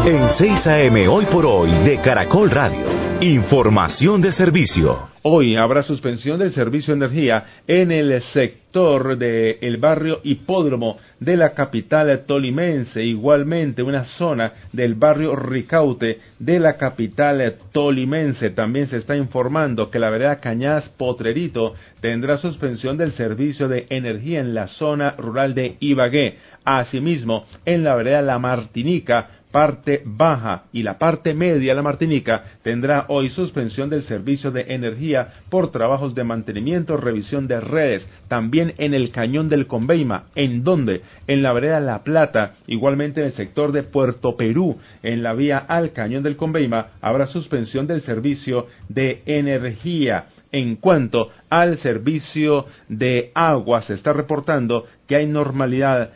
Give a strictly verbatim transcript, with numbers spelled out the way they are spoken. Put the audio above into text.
En seis A M Hoy por Hoy de Caracol Radio, información de servicio. Hoy habrá suspensión del servicio de energía en el sector del barrio Hipódromo de la capital tolimense, igualmente una zona del barrio Ricaute de la capital tolimense. También se está informando que la vereda Cañadas Potrerito tendrá suspensión del servicio de energía en la zona rural de Ibagué. Asimismo, en la vereda La Martinica, parte baja y la parte media de la Martinica tendrá hoy suspensión del servicio de energía por trabajos de mantenimiento, revisión de redes. También en el Cañón del Conveima, en donde en la vereda La Plata, igualmente en el sector de Puerto Perú, en la vía al Cañón del Conveima, habrá suspensión del servicio de energía. En cuanto al servicio de agua, se está reportando que hay normalidad